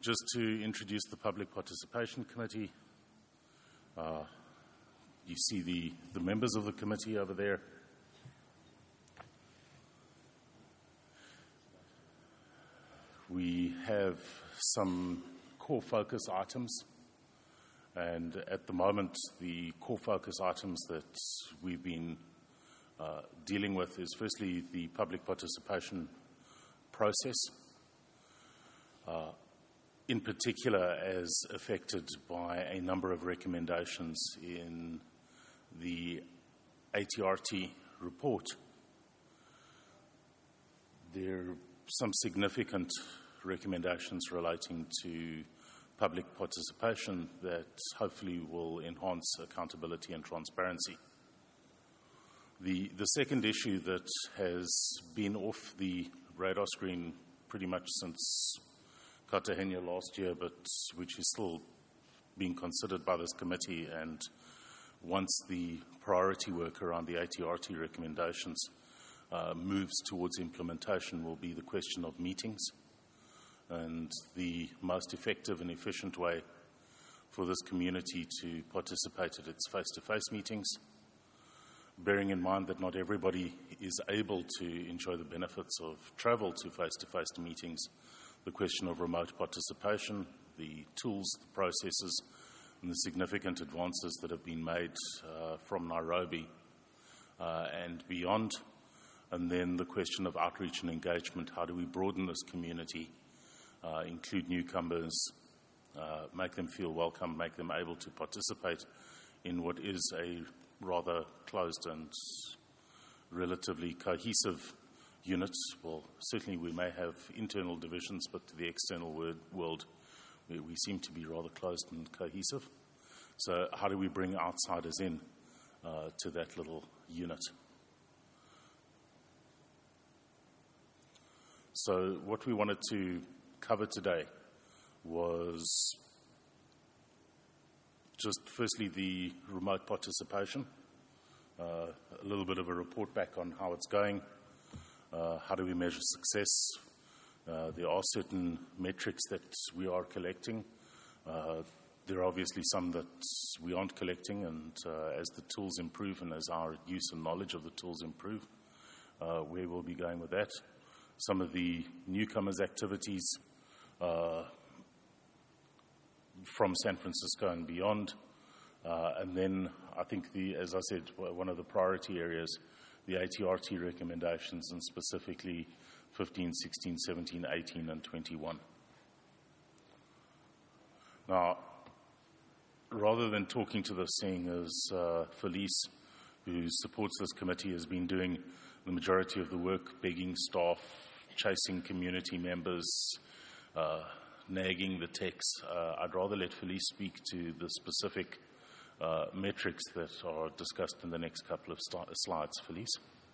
Just to introduce the Public Participation Committee, you see the members of the committee over there. We have some core focus items, and at the moment the core focus items that we've been dealing with is firstly the public participation process, in particular as affected by a number of recommendations in the ATRT report. There are some significant recommendations relating to public participation that hopefully will enhance accountability and transparency. The second issue that has been off the radar screen pretty much since Cartagena last year, but which is still being considered by this committee, and once the priority work around the ATRT recommendations moves towards implementation, will be the question of meetings and the most effective and efficient way for this community to participate at its face-to-face meetings, bearing in mind that not everybody is able to enjoy the benefits of travel to face-to-face meetings. The question of remote participation, the tools, the processes, and the significant advances that have been made from Nairobi and beyond. And then the question of outreach and engagement. How do we broaden this community, include newcomers, make them feel welcome, make them able to participate in what is a rather closed and relatively cohesive unit. Well, certainly we may have internal divisions, but to the external world, we seem to be rather closed and cohesive. So how do we bring outsiders in to that little unit? So what we wanted to cover today was just firstly the remote participation, a little bit of a report back on how it's going, how do we measure success. There are certain metrics that we are collecting. There are obviously some that we aren't collecting, and as the tools improve and as our use and knowledge of the tools improve, where we'll be going with that. Some of the newcomers' activities from San Francisco and beyond. And then I think, as I said, one of the priority areas, the ATRT recommendations, and specifically 15, 16, 17, 18, and 21. Now, rather than talking to this, seeing as Felice, who supports this committee, has been doing the majority of the work, begging staff, chasing community members, nagging the techs, I'd rather let Felice speak to the specific metrics that are discussed in the next couple of slides. Felice.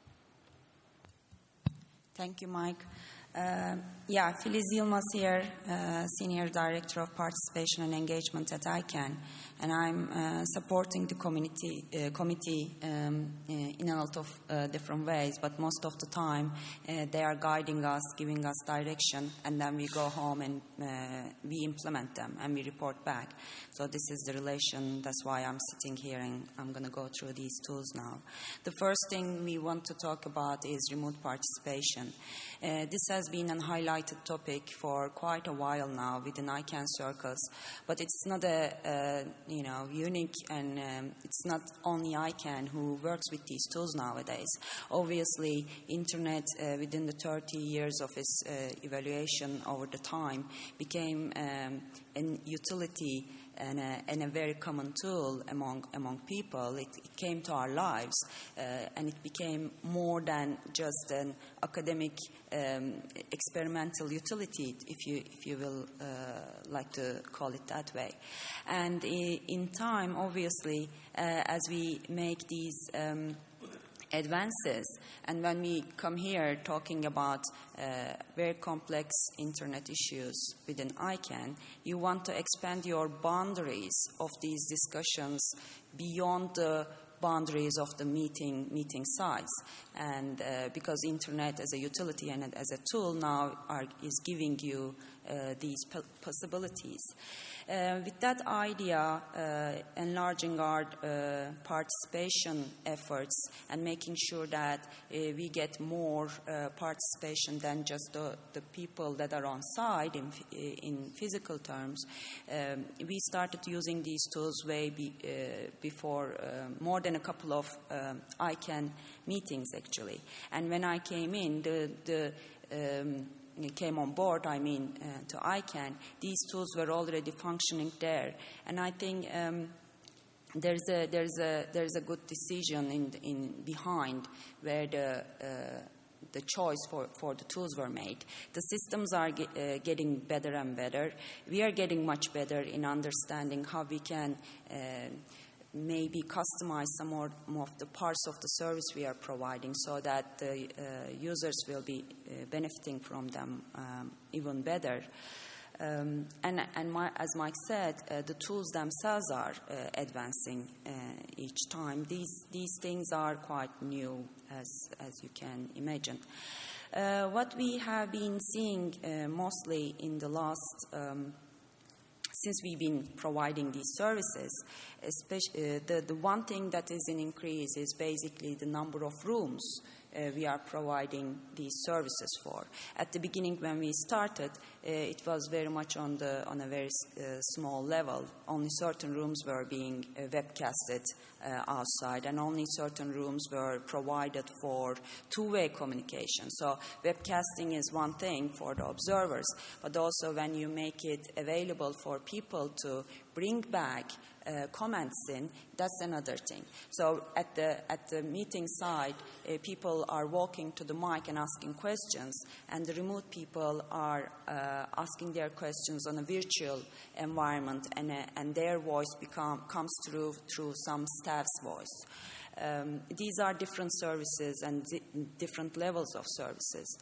Thank you, Mike. Felice Yilmaz here, Senior Director of Participation and Engagement at ICANN, and I'm supporting the committee in a lot of different ways, but most of the time they are guiding us, giving us direction, and then we go home and we implement them and we report back. So this is the relation. That's why I'm sitting here and I'm going to go through these tools now. The first thing we want to talk about is remote participation. This has been a highlighted topic for quite a while now within ICANN circles, but it's not a unique, and it's not only ICANN who works with these tools nowadays. Obviously, Internet within the 30 years of its evaluation over the time became a utility and a very common tool among people. It came to our lives, and it became more than just an academic experimental utility, if you will like to call it that way. And in time, obviously, as we make these advances, and when we come here talking about very complex internet issues within ICANN, you want to expand your boundaries of these discussions beyond the boundaries of the meeting sites, and because internet as a utility and as a tool now is giving you these possibilities. With that idea, enlarging our participation efforts and making sure that we get more participation than just the people that are on site in physical terms, we started using these tools way before, more than a couple of ICANN meetings actually. And when I came in, came on board, to ICANN, these tools were already functioning there. And I think there's a good decision behind where the choice for the tools were made. The systems are getting better and better. We are getting much better in understanding how we can maybe customize some more of the parts of the service we are providing so that the users will be benefiting from them even better. As Mike said, the tools themselves are advancing each time. These things are quite new, as you can imagine. What we have been seeing mostly in the last since we've been providing these services, especially the one thing that is in increase is basically the number of rooms we are providing these services for. At the beginning, when we started, it was very much on a very small level. Only certain rooms were being webcasted outside, and only certain rooms were provided for two-way communication. So webcasting is one thing for the observers, but also when you make it available for people to bring back comments in, that's another thing. So at the meeting side, people are walking to the mic and asking questions, and the remote people are asking their questions on a virtual environment, and their voice comes through some staff's voice. These are different services and different levels of services.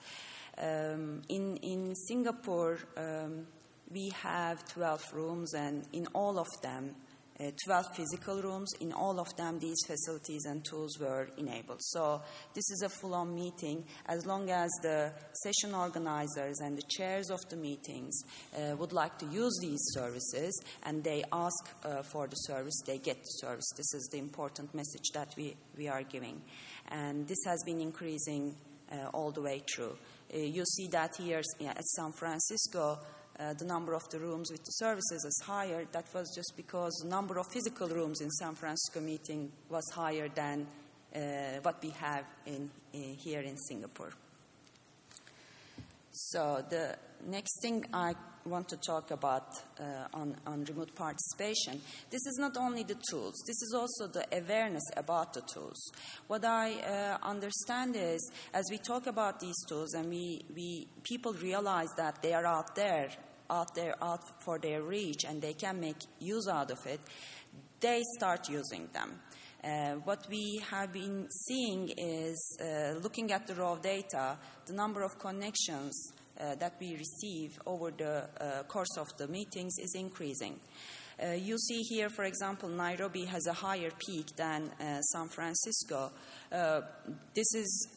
In Singapore, we have 12 rooms, and in all of them, 12 physical rooms. In all of them, these facilities and tools were enabled. So this is a full-on meeting. As long as the session organizers and the chairs of the meetings would like to use these services and they ask for the service, they get the service. This is the important message that we are giving. And this has been increasing all the way through. You see that here at San Francisco, the number of the rooms with the services is higher. That was just because the number of physical rooms in San Francisco meeting was higher than what we have here in Singapore. So the next thing I want to talk about on remote participation, this is not only the tools, this is also the awareness about the tools. What I understand is, as we talk about these tools and people realize that they are out for their reach and they can make use out of it, they start using them. What we have been seeing is, looking at the raw data, the number of connections that we receive over the course of the meetings is increasing. You see here, for example, Nairobi has a higher peak than San Francisco. This is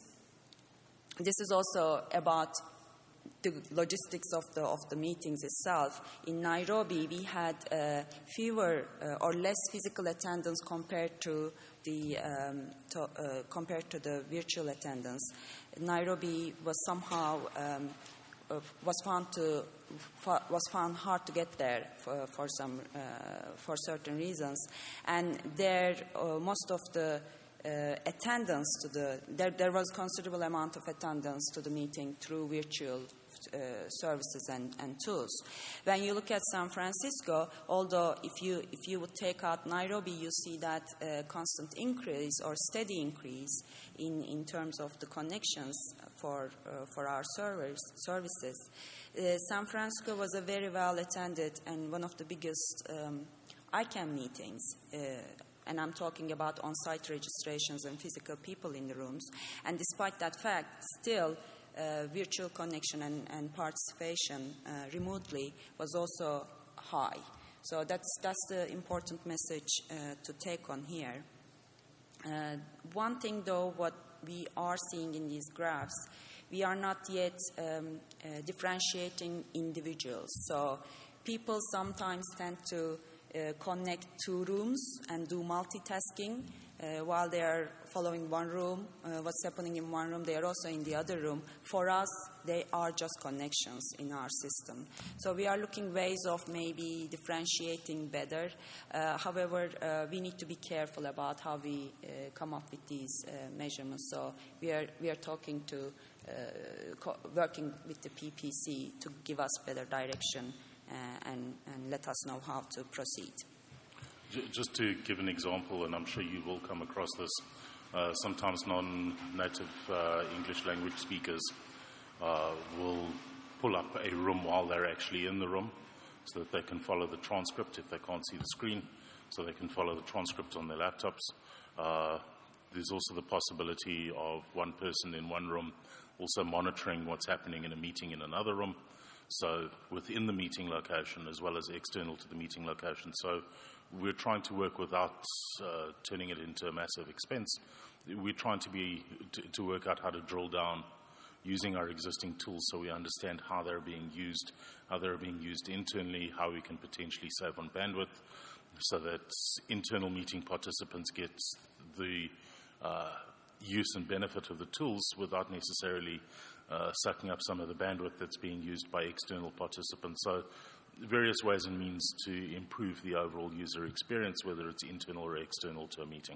also about the logistics of the meetings itself. In Nairobi, we had fewer or less physical attendance compared to the virtual attendance. Nairobi was somehow was found hard to get there for certain reasons, and there most of the attendance there was considerable amount of attendance to the meeting through virtual services and tools. When you look at San Francisco, although if you would take out Nairobi, you see that constant increase or steady increase in terms of the connections for our services. San Francisco was a very well attended and one of the biggest ICANN meetings. And I'm talking about on-site registrations and physical people in the rooms. And despite that fact, still virtual connection and participation remotely was also high. So that's the important message to take on here. One thing, though, what we are seeing in these graphs, we are not yet differentiating individuals. So people sometimes tend to connect two rooms and do multitasking while they are following one room. What's happening in one room, they are also in the other room. For us, they are just connections in our system. So we are looking ways of maybe differentiating better. However, we need to be careful about how we come up with these measurements. So we are talking to, working with the PPC to give us better direction and let us know how to proceed. Just to give an example, and I'm sure you will come across this, sometimes non-native English language speakers will pull up a room while they're actually in the room so that they can follow the transcript if they can't see the screen, so they can follow the transcript on their laptops. There's also the possibility of one person in one room also monitoring what's happening in a meeting in another room, so within the meeting location as well as external to the meeting location. So we're trying to work without turning it into a massive expense. We're trying to work out how to drill down using our existing tools so we understand how they're being used internally, how we can potentially save on bandwidth so that internal meeting participants get the use and benefit of the tools without necessarily sucking up some of the bandwidth that's being used by external participants. So various ways and means to improve the overall user experience, whether it's internal or external to a meeting.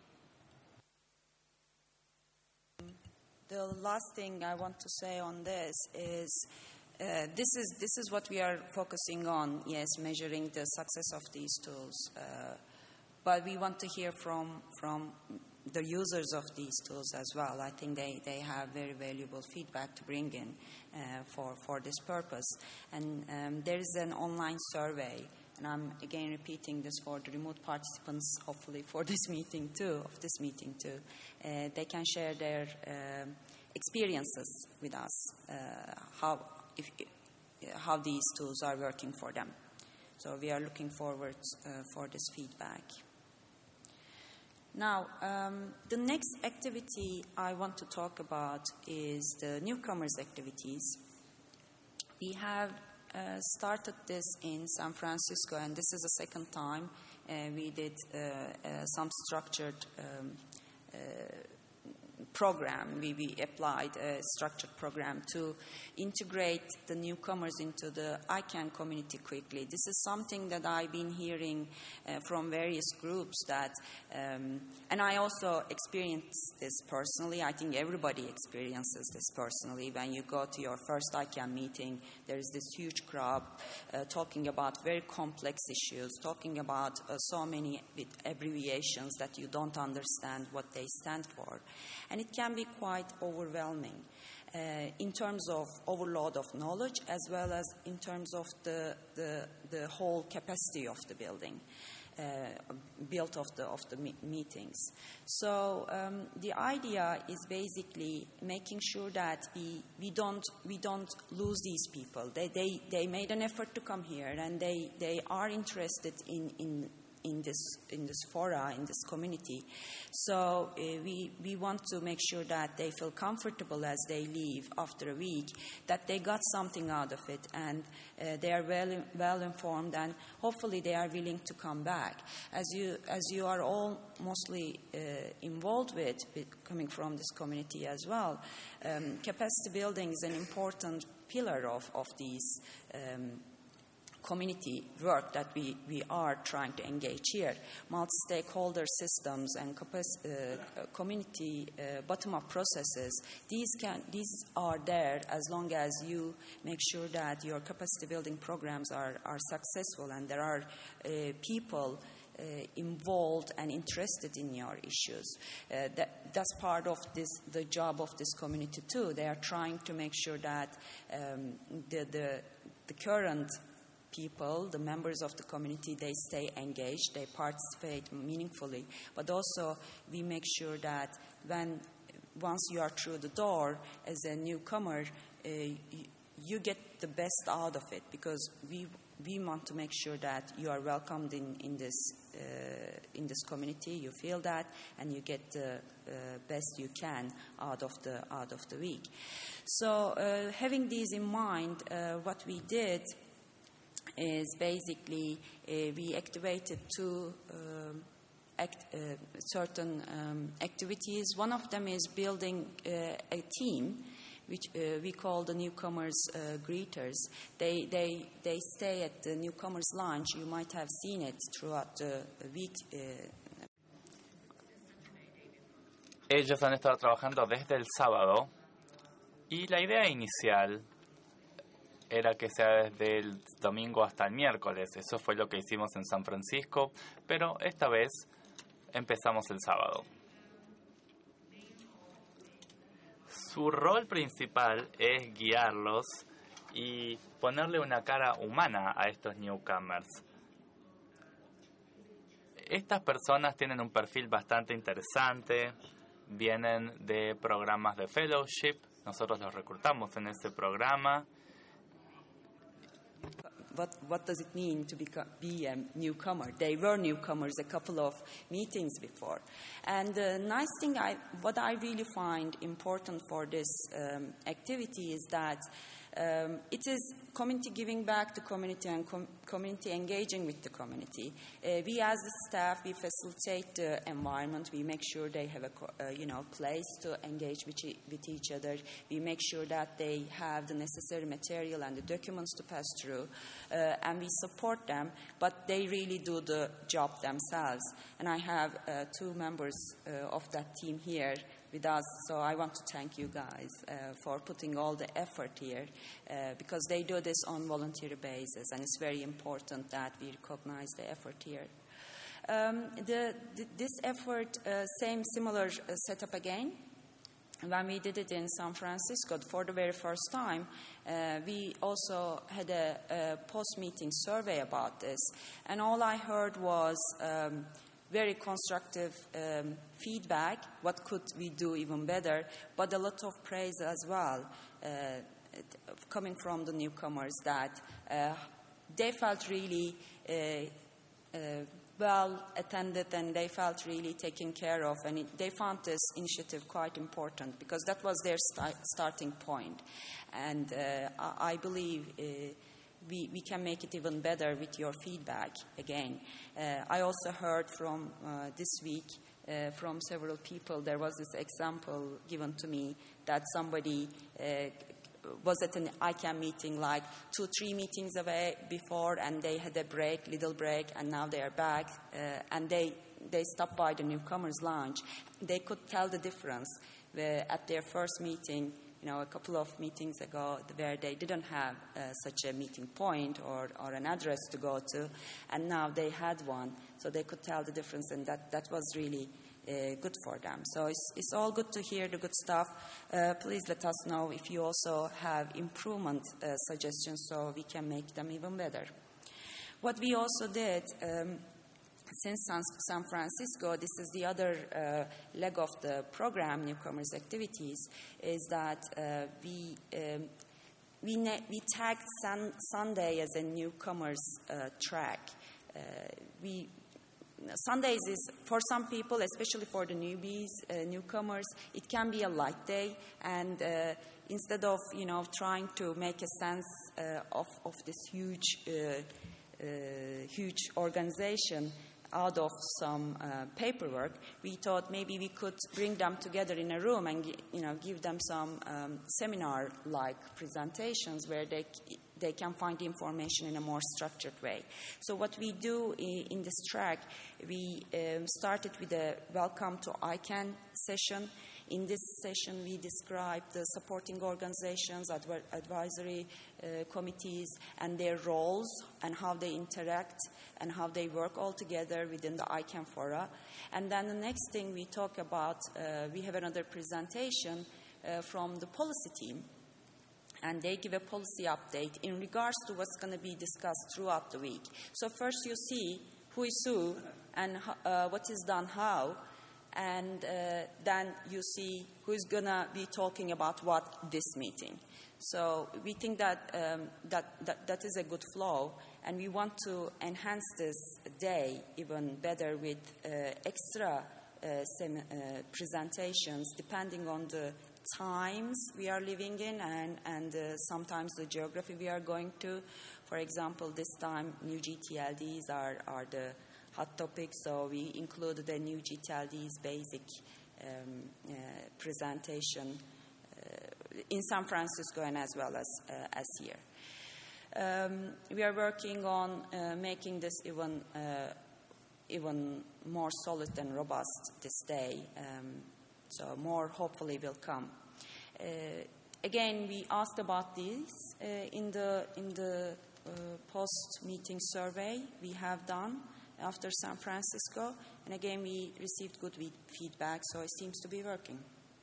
The last thing I want to say on this is this is what we are focusing on, yes, measuring the success of these tools. But we want to hear from the users of these tools as well. I think they have very valuable feedback to bring in for this purpose. And there is an online survey, and I'm again repeating this for the remote participants, hopefully for this meeting too, they can share their experiences with us, how these tools are working for them. So we are looking forward for this feedback. Now, the next activity I want to talk about is the newcomers activities. We have started this in San Francisco, and this is the second time we did some structured program. We applied a structured program to integrate the newcomers into the ICANN community quickly. This is something that I've been hearing from various groups that, and I also experienced this personally. I think everybody experiences this personally. When you go to your first ICANN meeting, there is this huge crowd talking about very complex issues, talking about so many abbreviations that you don't understand what they stand for. And it can be quite overwhelming in terms of overload of knowledge as well as in terms of the whole capacity of the building, built of the meetings. So the idea is basically making sure that we don't lose these people. They made an effort to come here, and they are interested in this fora, in this community. So we want to make sure that they feel comfortable as they leave after a week, that they got something out of it, and they are well informed, and hopefully they are willing to come back. As you are all mostly involved with coming from this community as well, capacity building is an important pillar of these community work that we are trying to engage here. Multi-stakeholder systems and community bottom-up processes, these are there as long as you make sure that your capacity building programs are successful and there are people involved and interested in your issues. That's part of the job of this community too. They are trying to make sure that the current people, the members of the community, they stay engaged, they participate meaningfully. But also we make sure that once you are through the door as a newcomer, you get the best out of it, because we want to make sure that you are welcomed in this community. You feel that, and you get the best you can out of the week. So, having these in mind, what we did is basically we activated two certain activities. One of them is building a team, which we call the newcomers greeters. They stay at the newcomers lounge. You might have seen it throughout the week. Ellos han estado trabajando desde el sábado y la idea inicial era que sea desde el domingo hasta el miércoles. Eso fue lo que hicimos en San Francisco, pero esta vez empezamos el sábado. Su rol principal es guiarlos y ponerle una cara humana a estos newcomers. Estas personas tienen un perfil bastante interesante, vienen de programas de fellowship, nosotros los reclutamos en ese programa. What does it mean to be a newcomer? They were newcomers a couple of meetings before. And the nice thing, what I really find important for this activity is that it is community giving back to community and community engaging with the community. We as the staff, we facilitate the environment. We make sure they have a place to engage with each other. We make sure that they have the necessary material and the documents to pass through. And we support them, but they really do the job themselves. And I have two members of that team here with us, so I want to thank you guys for putting all the effort here because they do this on voluntary basis, and it's very important that we recognize the effort here. This effort, similar setup again. When we did it in San Francisco for the very first time, we also had a post-meeting survey about this, and all I heard was very constructive feedback, what could we do even better, but a lot of praise as well coming from the newcomers that they felt really well attended and they felt really taken care of, and they found this initiative quite important because that was their starting point. And I believe we can make it even better with your feedback again. I also heard from this week from several people, there was this example given to me that somebody was at an ICANN meeting like 2-3 meetings away before, and they had a little break, and now they are back, and they stopped by the newcomers lounge. They could tell the difference at their first meeting, a couple of meetings ago, where they didn't have such a meeting point or an address to go to, and now they had one, so they could tell the difference, and that was really good for them. So it's all good to hear the good stuff. Please let us know if you also have improvement suggestions so we can make them even better. What we also did since San Francisco, this is the other leg of the program, Newcomers Activities, is that we tagged Sunday as a newcomers track. Sundays is, for some people, especially for the newbies, newcomers, it can be a light day, and instead of trying to make a sense of this huge organization out of some paperwork, we thought maybe we could bring them together in a room and give them some seminar-like presentations where they can find information in a more structured way. So what we do in this track, we started with a welcome to ICANN session. In this session, we describe the supporting organizations, advisory committees, and their roles and how they interact and how they work all together within the ICANN fora. And then the next thing we talk about, we have another presentation from the policy team, and they give a policy update in regards to what's going to be discussed throughout the week. So first you see who is who and what is done how, and then you see who's going to be talking about what this meeting. So we think that, that is a good flow, and we want to enhance this day even better with extra presentations depending on the times we are living in and sometimes the geography we are going to. For example, this time new GTLDs are the hot topic, so we included a new GTLD's basic presentation in San Francisco and as well as here. We are working on making this even more solid and robust this day, so more hopefully will come. Again, we asked about this in the post-meeting survey we have done after San Francisco, and again we received good feedback, so it seems to be working.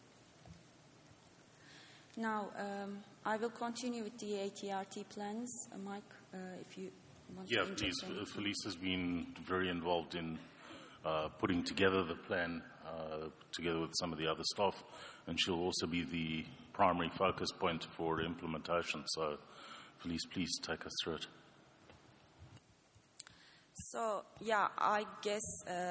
Now, I will continue with the ATRT plans. Mike, if you want to interject. Yeah, please. Felice has been very involved in putting together the plan together with some of the other staff, and she'll also be the primary focus point for implementation. So, Felice, please take us through it. So, yeah, I guess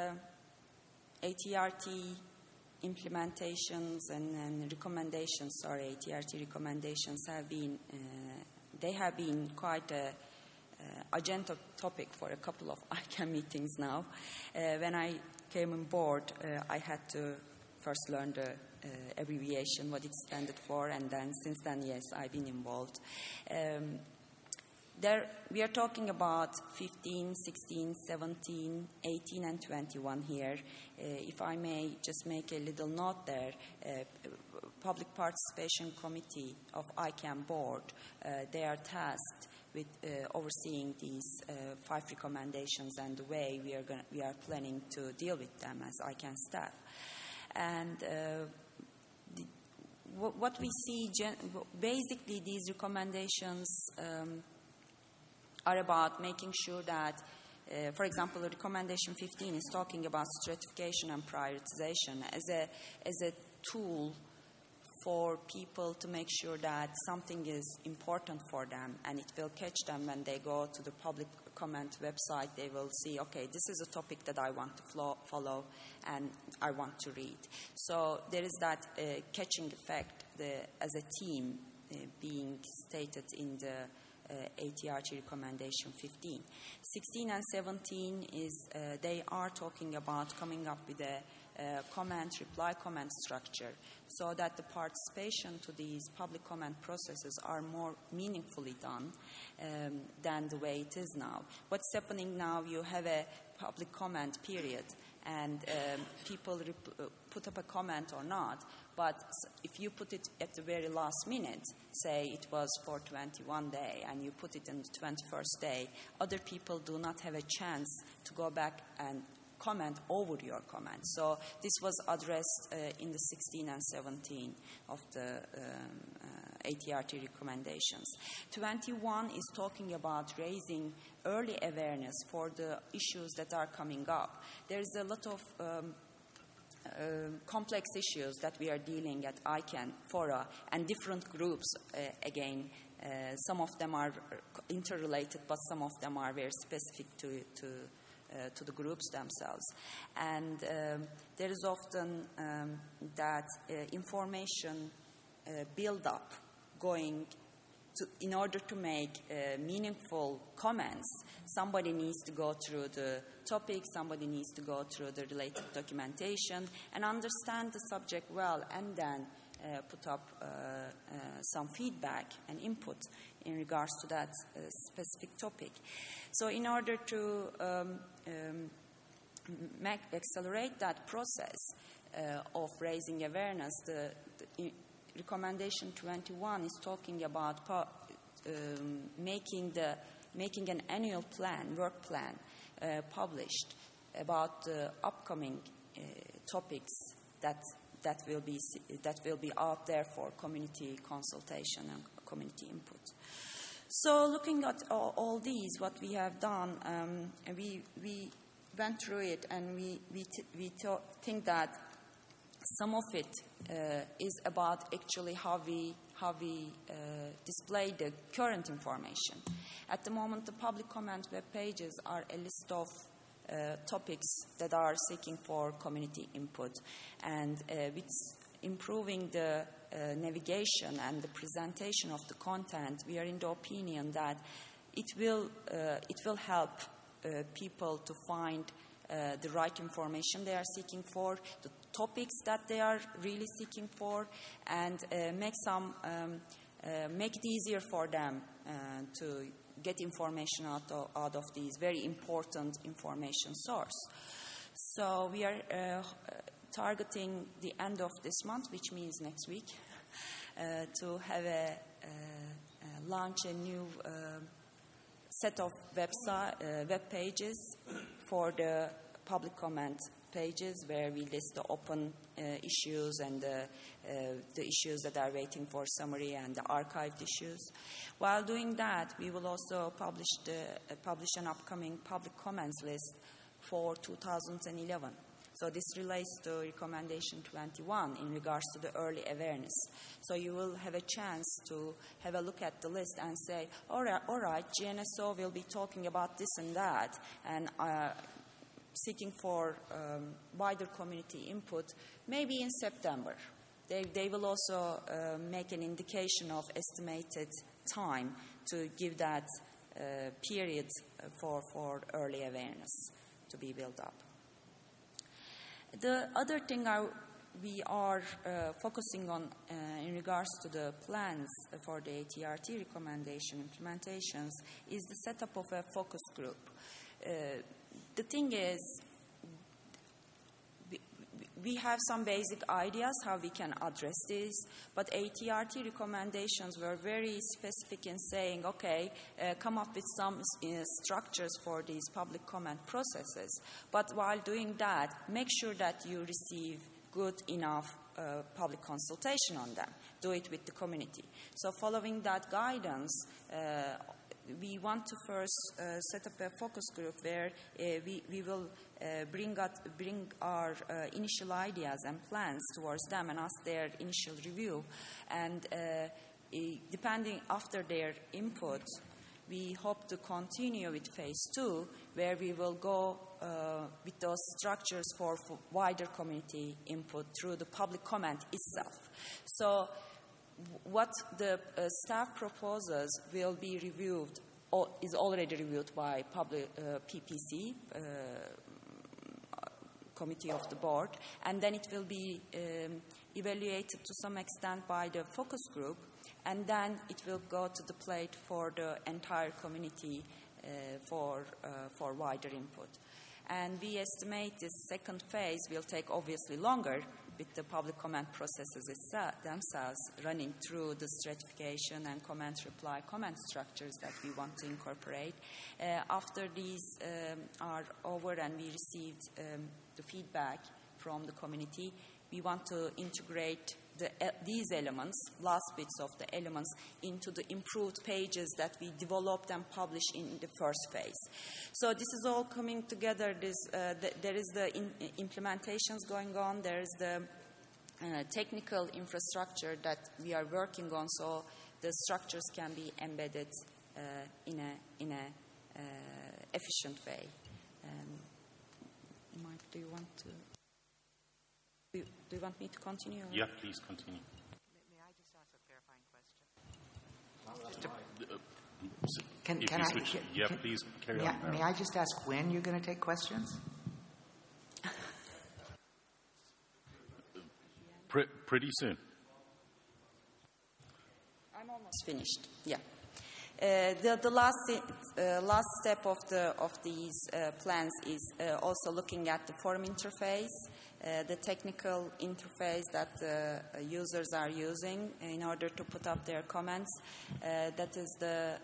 ATRT implementations and recommendations, ATRT recommendations have been, they have been quite a agenda topic for a couple of ICANN meetings now. When I came on board, I had to first learn the abbreviation, what it standard for, and then since then, yes, I've been involved. We are talking about 15, 16, 17, 18, and 21 here. If I may just make a little note there, Public Participation Committee of ICANN board, they are tasked with overseeing these 5 recommendations and the way we are planning to deal with them as ICANN staff. And what we see, basically these recommendations are about making sure that, for example, recommendation 15 is talking about stratification and prioritization as a tool for people to make sure that something is important for them, and it will catch them when they go to the public comment website. They will see, okay, this is a topic that I want to follow and I want to read. So there is that catching effect as a team being stated in the ATRT recommendation 15. 16 and 17 is they are talking about coming up with a reply comment structure so that the participation to these public comment processes are more meaningfully done than the way it is now. What's happening now, you have a public comment period and people put up a comment or not, but if you put it at the very last minute, say it was for 21 day and you put it in the 21st day, other people do not have a chance to go back and comment over your comment. So this was addressed in the 16 and 17 of the ATRT recommendations. 21 is talking about raising early awareness for the issues that are coming up. There's a lot of complex issues that we are dealing at ICANN fora and different groups. Again, some of them are interrelated, but some of them are very specific to the groups themselves. And there is often that information build-up going to, in order to make meaningful comments, somebody needs to go through the topic, somebody needs to go through the related documentation and understand the subject well, and then put up some feedback and input in regards to that specific topic. So in order to accelerate that process of raising awareness, the recommendation 21 is talking about making an annual plan, work plan, published about the upcoming topics that will be out there for community consultation and community input. So looking at all these, what we have done, we went through it, and we think that some of it is about actually how we display the current information. At the moment, the public comment web pages are a list of topics that are seeking for community input, and with improving the navigation and the presentation of the content, we are in the opinion that it will help people to find the right information they are seeking for, the topics that they are really seeking for, and make it easier for them to get information out of these very important information source. So we are targeting the end of this month, which means next week, to have launch a new set of web pages for the public comment pages, where we list the open issues and the issues that are waiting for summary and the archived issues. While doing that, we will also publish an upcoming public comments list for 2011. So this relates to recommendation 21 in regards to the early awareness. So you will have a chance to have a look at the list and say, all right, GNSO will be talking about this and that, and seeking for wider community input, maybe in September. They will also make an indication of estimated time to give that period for early awareness to be built up. The other thing we are focusing on in regards to the plans for the ATRT recommendation implementations is the setup of a focus group. The thing is, we have some basic ideas how we can address this, but ATRT recommendations were very specific in saying, okay, come up with some structures for these public comment processes. But while doing that, make sure that you receive good enough public consultation on them. Do it with the community. So following that guidance, we want to first set up a focus group where we will bring our initial ideas and plans towards them and ask their initial review. And depending after their input, we hope to continue with phase 2, where we will go with those structures for wider community input through the public comment itself. So what the staff proposes will be reviewed, or is already reviewed by PPC, Committee of the Board, and then it will be evaluated to some extent by the focus group, and then it will go to the plate for the entire community for wider input. And we estimate this second phase will take obviously longer, with the public comment processes themselves running through the stratification and comment structures that we want to incorporate. After these are over and we received the feedback from the community, we want to integrate these elements, last bits of the elements, into the improved pages that we developed and published in the first phase. So this is all coming together. There is the implementations going on. There is the technical infrastructure that we are working on, so the structures can be embedded in a efficient way. Mike, do you want to? Do you want me to continue? Yeah, please continue. May I just ask a clarifying question? Please carry on. May I just ask when you're going to take questions? Pretty soon. I'm almost finished. Yeah. The last step of these plans is also looking at the forum interface, the technical interface that users are using in order to put up their comments. That's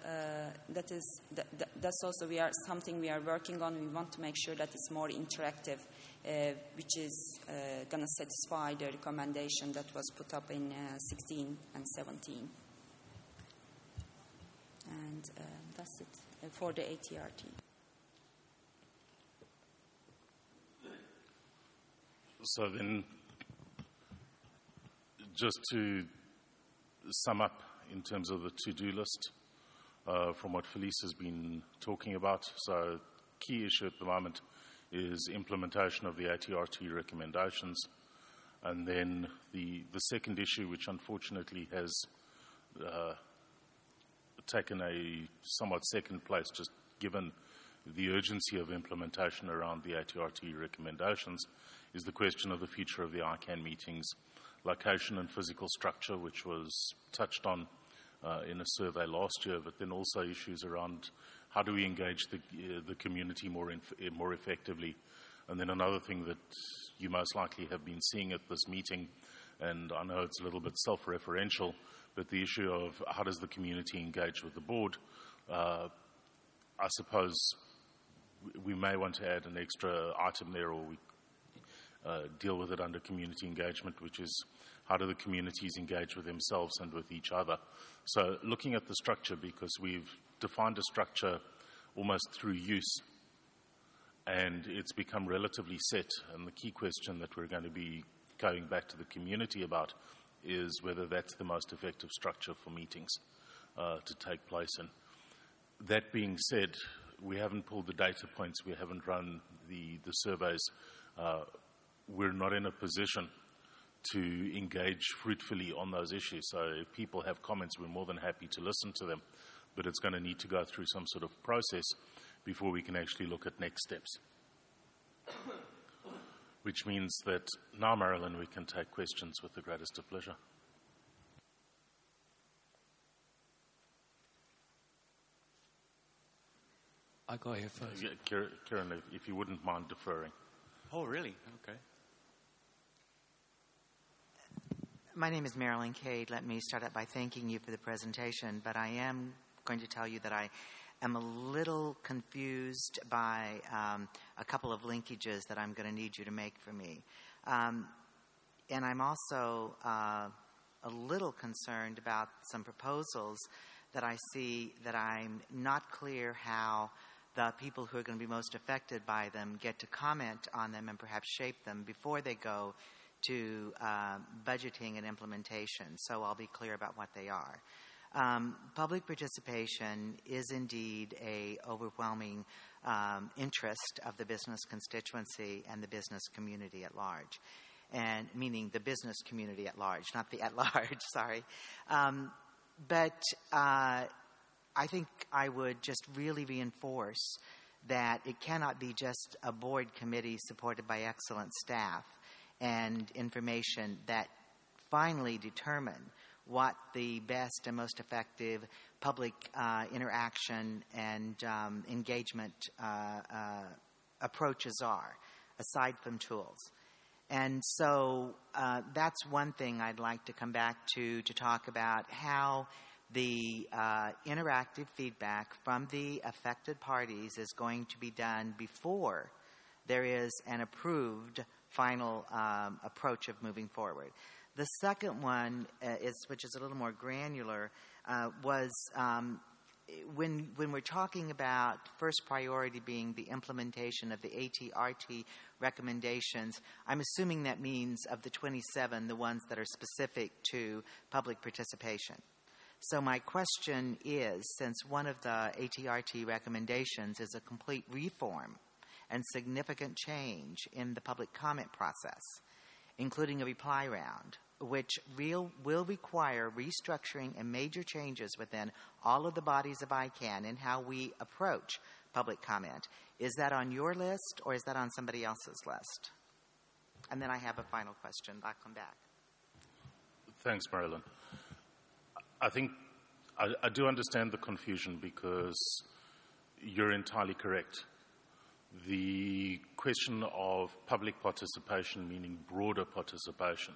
also something we are working on. We want to make sure that it's more interactive, which is going to satisfy the recommendation that was put up in 16 and 17. And that's it for the ATRT. So then Just to sum up in terms of the to-do list, from what Felice has been talking about, so key issue at the moment is implementation of the ATRT recommendations. And then the second issue, which unfortunately has taken a somewhat second place, just given the urgency of implementation around the ATRT recommendations, is the question of the future of the ICANN meetings, location and physical structure, which was touched on in a survey last year, but then also issues around how do we engage the community more effectively. And then another thing that you most likely have been seeing at this meeting, and I know it's a little bit self-referential, but the issue of how does the community engage with the board. I suppose we may want to add an extra item there, or we deal with it under community engagement, which is how do the communities engage with themselves and with each other. So looking at the structure, because we've defined a structure almost through use, and it's become relatively set, and the key question that we're going to be going back to the community about is whether that's the most effective structure for meetings to take place in. That being said, we haven't pulled the data points, we haven't run the surveys. We're not in a position to engage fruitfully on those issues. So if people have comments, we're more than happy to listen to them, but it's going to need to go through some sort of process before we can actually look at next steps. Which means that now, Marilyn, we can take questions with the greatest of pleasure. I go here first. Yeah, Kieran, if you wouldn't mind deferring. Oh, really? Okay. My name is Marilyn Cade. Let me start out by thanking you for the presentation, but I am going to tell you that I am a little confused by a couple of linkages that I'm going to need you to make for me. And I'm also a little concerned about some proposals that I see that I'm not clear how the people who are going to be most affected by them get to comment on them and perhaps shape them before they go to budgeting and implementation. So I'll be clear about what they are. Public participation is indeed a overwhelming interest of the business constituency and the business community at large, and meaning the business community at large, not the at large, sorry. But I think I would just really reinforce that it cannot be just a board committee supported by excellent staff and information that finally determine what the best and most effective public interaction and engagement approaches are, aside from tools. And so that's one thing I'd like to come back to talk about how the interactive feedback from the affected parties is going to be done before there is an approved final approach of moving forward. The second one, which is a little more granular, was when we're talking about first priority being the implementation of the ATRT recommendations, I'm assuming that means of the 27, the ones that are specific to public participation. So my question is, since one of the ATRT recommendations is a complete reform and significant change in the public comment process, including a reply round, which will require restructuring and major changes within all of the bodies of ICANN in how we approach public comment. Is that on your list or is that on somebody else's list? And then I have a final question. I'll come back. Thanks, Marilyn. I think I do understand the confusion because you're entirely correct. The question of public participation, meaning broader participation,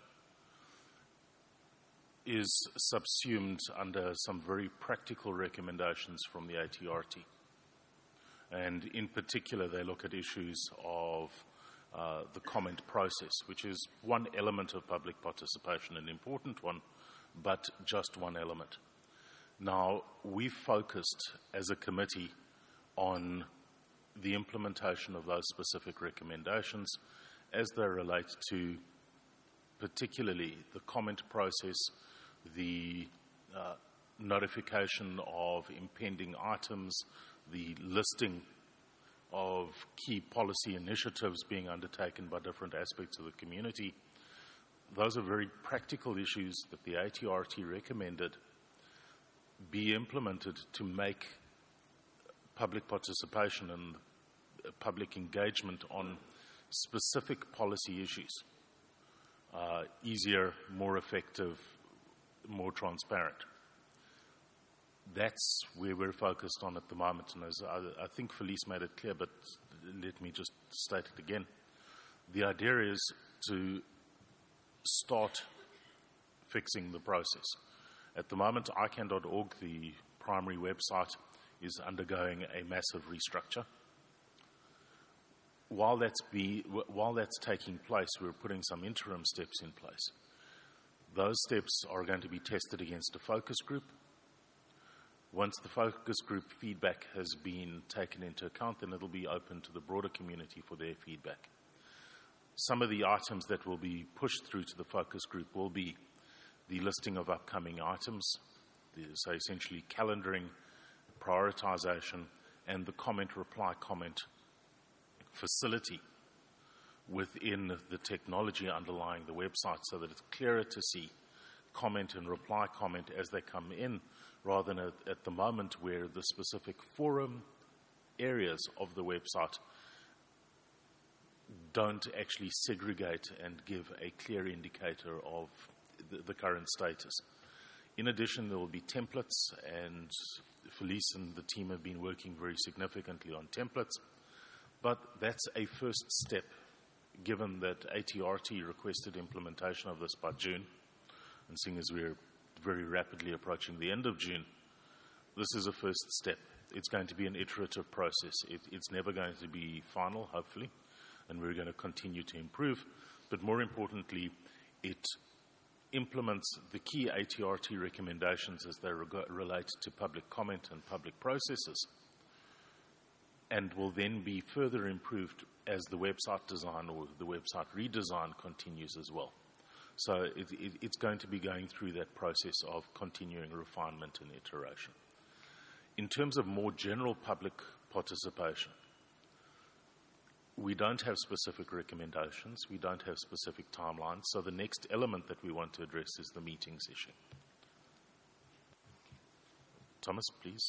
is subsumed under some very practical recommendations from the ATRT. And in particular, they look at issues of the comment process, which is one element of public participation, an important one, but just one element. Now, we focused as a committee on the implementation of those specific recommendations as they relate to particularly the comment process, the notification of impending items, the listing of key policy initiatives being undertaken by different aspects of the community. Those are very practical issues that the ATRT recommended be implemented to make public participation and public engagement on specific policy issues easier, more effective, more transparent. That's where we're focused on at the moment, and as I think Felice made it clear, but let me just state it again. The idea is to start fixing the process. At the moment, ICANN.org, the primary website, is undergoing a massive restructure. While that's taking place, we're putting some interim steps in place. Those steps are going to be tested against a focus group. Once the focus group feedback has been taken into account, then it'll be open to the broader community for their feedback. Some of the items that will be pushed through to the focus group will be the listing of upcoming items, so essentially calendaring, prioritization, and the comment facility within the technology underlying the website so that it's clearer to see comment and reply comment as they come in, rather than at the moment where the specific forum areas of the website don't actually segregate and give a clear indicator of the current status. In addition, there will be templates, and Felice and the team have been working very significantly on templates, but that's a first step, given that ATRT requested implementation of this by June, and seeing as we're very rapidly approaching the end of June, this is a first step. It's going to be an iterative process. It's never going to be final, hopefully, and we're going to continue to improve. But more importantly, it implements the key ATRT recommendations as they relate to public comment and public processes, and will then be further improved as the website design or the website redesign continues as well. So it's going to be going through that process of continuing refinement and iteration. In terms of more general public participation, we don't have specific recommendations, we don't have specific timelines, so the next element that we want to address is the meetings issue. Thomas, please.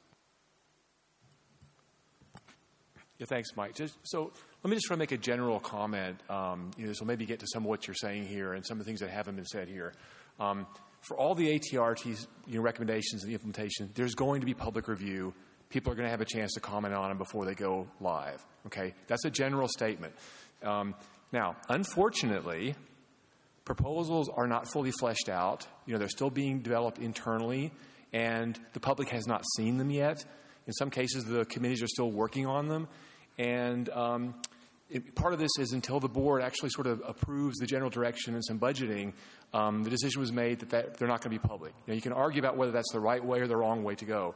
Yeah, thanks, Mike. So let me just try to make a general comment. This will maybe get to some of what you're saying here and some of the things that haven't been said here. For all the ATRT's recommendations and the implementation, there's going to be public review. People are going to have a chance to comment on them before they go live. Okay, that's a general statement. Now, unfortunately, proposals are not fully fleshed out. They're still being developed internally, and the public has not seen them yet. In some cases, the committees are still working on them. And part of this is until the board actually sort of approves the general direction and some budgeting, the decision was made that they're not going to be public. You can argue about whether that's the right way or the wrong way to go.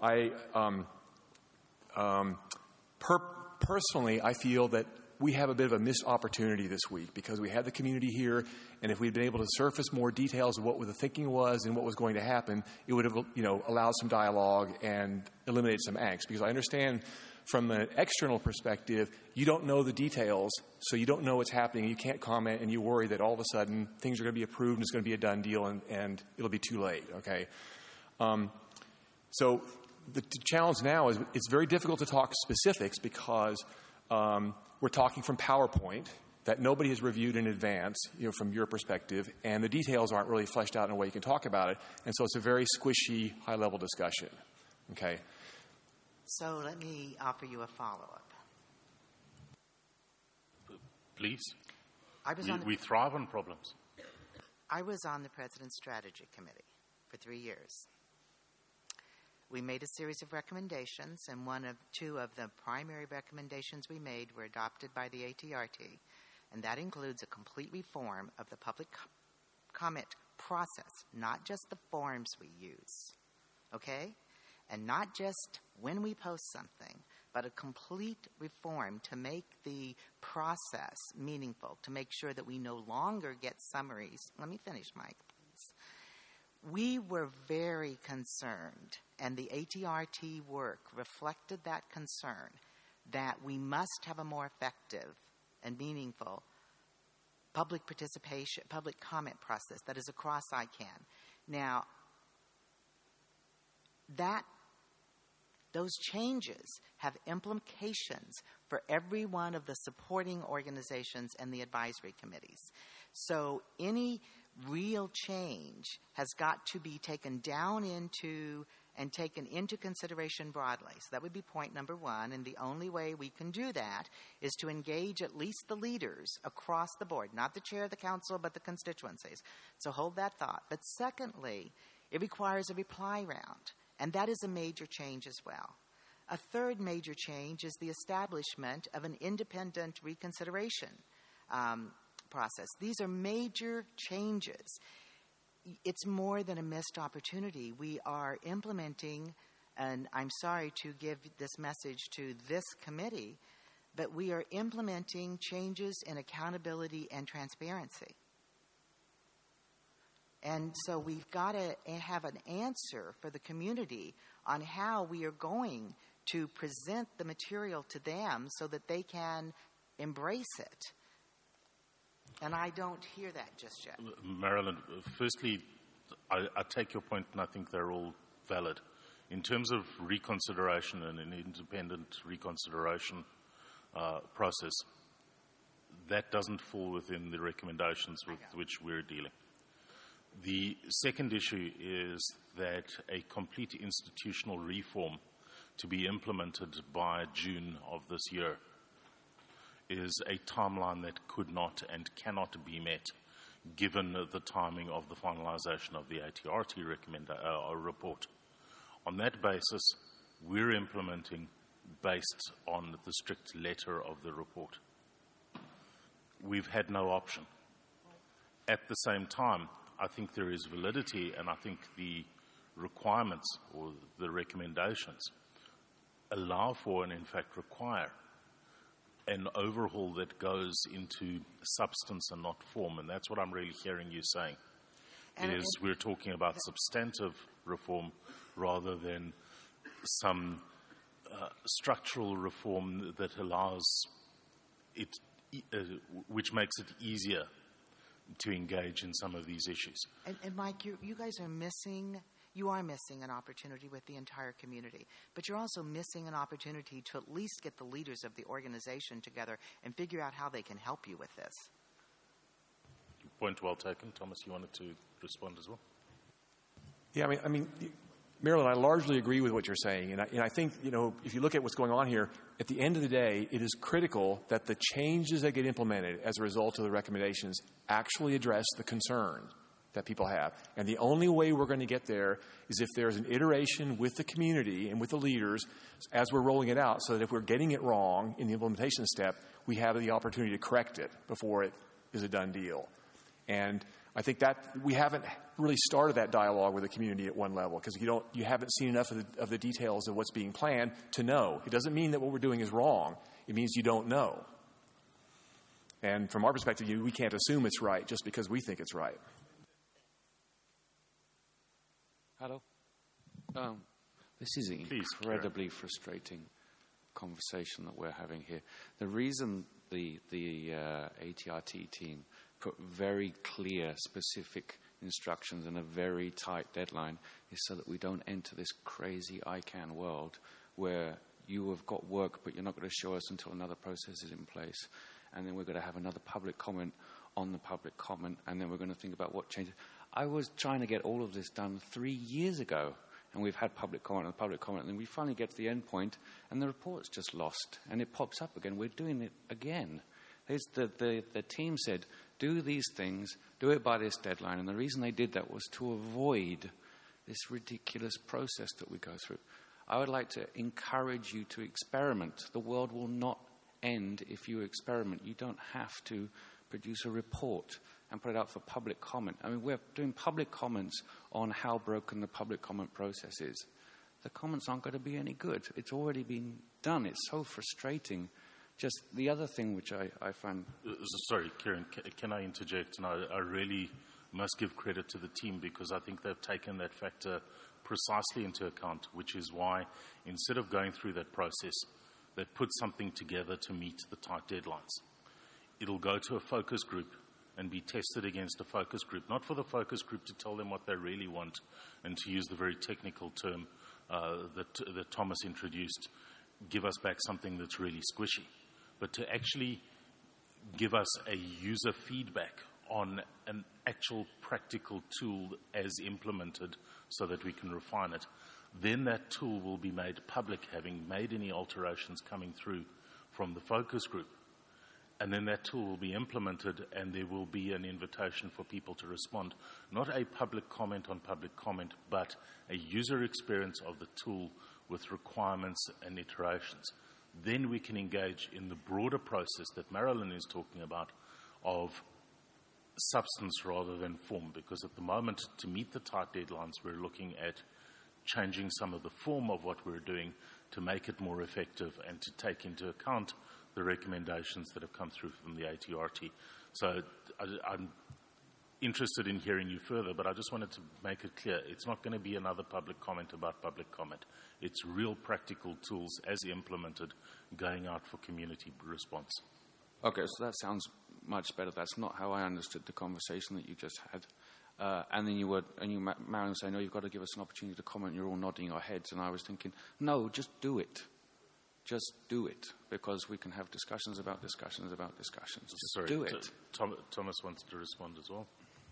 Personally, I feel that we have a bit of a missed opportunity this week because we had the community here, and if we'd been able to surface more details of what the thinking was and what was going to happen, it would have, allowed some dialogue and eliminated some angst. Because I understand from an external perspective, you don't know the details, so you don't know what's happening. You can't comment, and you worry that all of a sudden things are going to be approved and it's going to be a done deal, and it'll be too late. Okay. So the challenge now is it's very difficult to talk specifics because we're talking from PowerPoint that nobody has reviewed in advance, from your perspective, and the details aren't really fleshed out in a way you can talk about it. And so it's a very squishy, high-level discussion. Okay. So let me offer you a follow-up. Please. We thrive on problems. I was on the President's Strategy Committee for 3 years. We made a series of recommendations, and two of the primary recommendations we made were adopted by the ATRT, and that includes a complete reform of the public comment process, not just the forms we use, okay? And not just when we post something, but a complete reform to make the process meaningful, to make sure that we no longer get summaries. Let me finish, Mike, please. We were very concerned, and the ATRT work reflected that concern, that we must have a more effective and meaningful public participation, public comment process that is across ICANN. Now, those changes have implications for every one of the supporting organizations and the advisory committees. So any real change has got to be taken down into and taken into consideration broadly. So that would be point number one, and the only way we can do that is to engage at least the leaders across the board, not the chair of the council, but the constituencies. So hold that thought. But secondly, it requires a reply round, and that is a major change as well. A third major change is the establishment of an independent reconsideration process. These are major changes. It's more than a missed opportunity. We are implementing, and I'm sorry to give this message to this committee, but we are implementing changes in accountability and transparency. And so we've got to have an answer for the community on how we are going to present the material to them so that they can embrace it. And I don't hear that just yet. Marilyn, firstly, I take your point, and I think they're all valid. In terms of reconsideration and an independent reconsideration process, that doesn't fall within the recommendations with which we're dealing. The second issue is that a complete institutional reform to be implemented by June of this year is a timeline that could not and cannot be met given the timing of the finalization of the ATRT report. On that basis, we're implementing based on the strict letter of the report. We've had no option. At the same time, I think there is validity, and I think the requirements or the recommendations allow for and in fact require an overhaul that goes into substance and not form. And that's what I'm really hearing you saying, we're talking about substantive reform rather than some structural reform that allows it, which makes it easier to engage in some of these issues. And Mike, you guys are missing... You are missing an opportunity with the entire community, but you're also missing an opportunity to at least get the leaders of the organization together and figure out how they can help you with this. Point well taken. Thomas, you wanted to respond as well? Yeah, I mean, Marilyn, I largely agree with what you're saying, and I think, if you look at what's going on here, at the end of the day, it is critical that the changes that get implemented as a result of the recommendations actually address the concerns that people have. And the only way we're going to get there is if there's an iteration with the community and with the leaders as we're rolling it out, so that if we're getting it wrong in the implementation step, we have the opportunity to correct it before it is a done deal. And I think that we haven't really started that dialogue with the community at one level, because you haven't seen enough of the details of what's being planned to know. It doesn't mean that what we're doing is wrong. It means you don't know. And from our perspective, we can't assume it's right just because we think it's right. Hello. This is an incredibly frustrating conversation that we're having here. The reason the ATRT team put very clear, specific instructions and a very tight deadline is so that we don't enter this crazy ICANN world where you have got work, but you're not going to show us until another process is in place. And then we're going to have another public comment on the public comment, and then we're going to think about what changes. I was trying to get all of this done 3 years ago, and we've had public comment and public comment, and then we finally get to the end point, and the report's just lost, and it pops up again. We're doing it again. The team said, do these things, do it by this deadline, and the reason they did that was to avoid this ridiculous process that we go through. I would like to encourage you to experiment. The world will not end if you experiment. You don't have to produce a report and put it out for public comment. I mean, we're doing public comments on how broken the public comment process is. the comments aren't going to be any good. It's already been done. It's so frustrating. Just the other thing which I find... Sorry, Kieran, can I interject? And I really must give credit to the team, because I think they've taken that factor precisely into account, which is why instead of going through that process, they've put something together to meet the tight deadlines. It'll go to a focus group and be tested against a focus group, not for the focus group to tell them what they really want, and to use the very technical term that Thomas introduced, give us back something that's really squishy, but to actually give us a user feedback on an actual practical tool as implemented so that we can refine it. Then that tool will be made public, having made any alterations coming through from the focus group. And then that tool will be implemented, and there will be an invitation for people to respond. Not a public comment on public comment, but a user experience of the tool with requirements and iterations. Then we can engage in the broader process that Marilyn is talking about of substance rather than form, because at the moment, to meet the tight deadlines, we're looking at changing some of the form of what we're doing to make it more effective and to take into account the recommendations that have come through from the ATRT. So I'm interested in hearing you further, but I just wanted to make it clear, it's not going to be another public comment about public comment. It's real practical tools as implemented going out for community response. Okay, so that sounds much better. That's not how I understood the conversation that you just had. And then Marilyn saying, no, you've got to give us an opportunity to comment. You're all nodding your heads. And I was thinking, no, just do it. Just do it, because we can have discussions about discussions about discussions. Just Sorry, do it. Thomas wants to respond as well.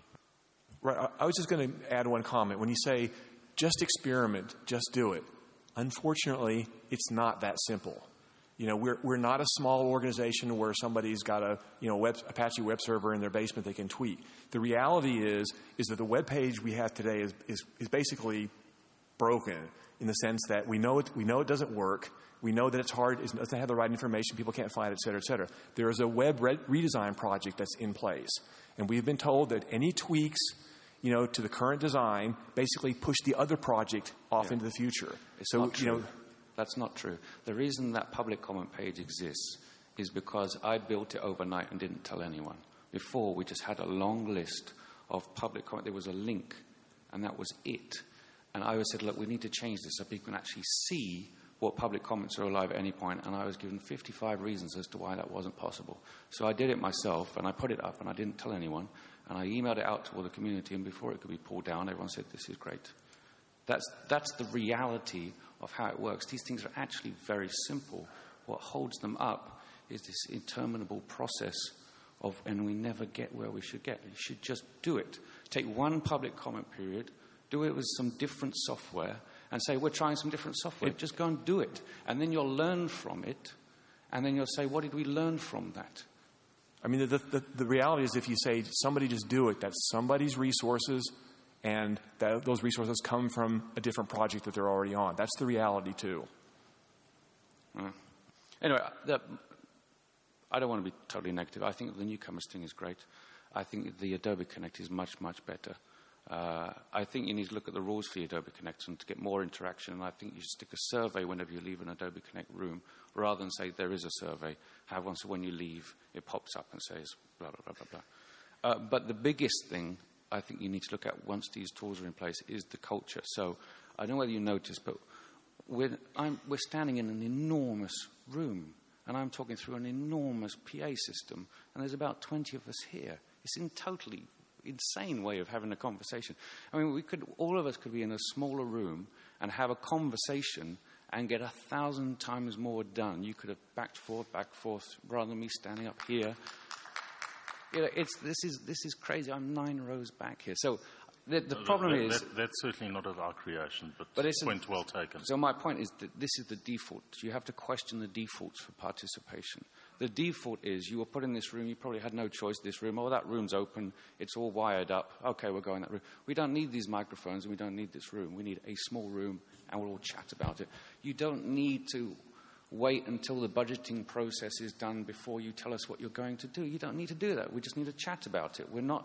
Right. I was just going to add one comment. When you say, just experiment, just do it, unfortunately, it's not that simple. You know, we're not a small organization where somebody's got a Apache web server in their basement they can tweak. The reality is that the web page we have today is basically broken in the sense that we know it doesn't work. We know that it's hard, it doesn't have the right information, people can't find it, et cetera, et cetera. There is a web redesign project that's in place. And we've been told that any tweaks, to the current design basically push the other project off into the future. It's not true. That's not true. The reason that public comment page exists is because I built it overnight and didn't tell anyone. Before, we just had a long list of public comment. There was a link, and that was it. And I said, look, we need to change this so people can actually see what public comments are alive at any point. And I was given 55 reasons as to why that wasn't possible. So I did it myself, and I put it up, and I didn't tell anyone. And I emailed it out to all the community, and before it could be pulled down, everyone said, this is great. That's the reality of how it works. These things are actually very simple. What holds them up is this interminable process and we never get where we should get. You should just do it. Take one public comment period, do it with some different software, and say, we're trying some different software. Just go and do it. And then you'll learn from it, and then you'll say, what did we learn from that? I mean, the reality is if you say, somebody just do it, that's somebody's resources, and those resources come from a different project that they're already on. That's the reality, too. Anyway, I don't want to be totally negative. I think the newcomers thing is great. I think the Adobe Connect is much, much better. I think you need to look at the rules for the Adobe Connect and to get more interaction. And I think you should stick a survey whenever you leave an Adobe Connect room, rather than say there is a survey. Have one so when you leave, it pops up and says blah, blah, blah, blah, blah. But the biggest thing I think you need to look at once these tools are in place is the culture. So I don't know whether you noticed, but we're standing in an enormous room, and I'm talking through an enormous PA system, and there's about 20 of us here. It's a totally insane way of having a conversation. I mean, all of us could be in a smaller room and have a conversation and get 1,000 times more done. You could have back forth, rather than me standing up here. This is crazy. I'm 9 rows back here. So the problem is... That's certainly not of our creation, but it's point well taken. So my point is that this is the default. You have to question the defaults for participation. The default is you were put in this room, you probably had no choice this room. Oh, that room's open, it's all wired up. Okay, we'll go in that room. We don't need these microphones and we don't need this room. We need a small room and we'll all chat about it. You don't need to wait until the budgeting process is done before you tell us what you're going to do. You don't need to do that. We just need to chat about it. We're not,